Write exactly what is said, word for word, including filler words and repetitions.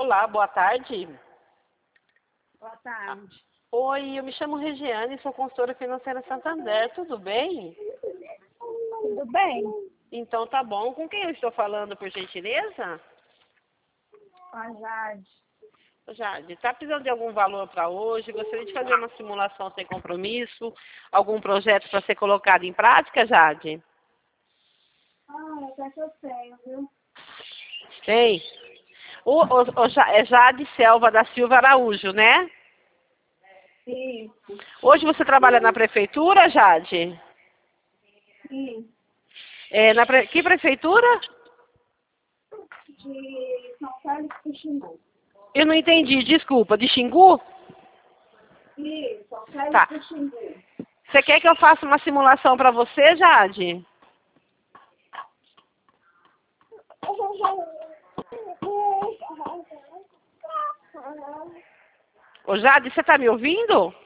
Olá, boa tarde. Boa tarde. Oi, eu me chamo Regiane, sou consultora financeira Santander, tudo bem? Tudo bem? Então tá bom. Com quem eu estou falando, por gentileza? Com a Jade. Jade, tá precisando de algum valor para hoje? Gostaria de fazer uma simulação sem compromisso? Algum projeto para ser colocado em prática, Jade? Ah, até que eu tenho, viu? Tem. O, o, o, Ja- é Jade Selva da Silva Araújo, né? Isso. Hoje você trabalha na prefeitura, Jade? Sim. É, na pre... Que prefeitura? De São Félix do Xingu. Eu não entendi, desculpa. De Xingu? Isso, São Félix Tá. do Xingu. Você quer que eu faça uma simulação para você, Jade? Ô, Jade, você está me ouvindo?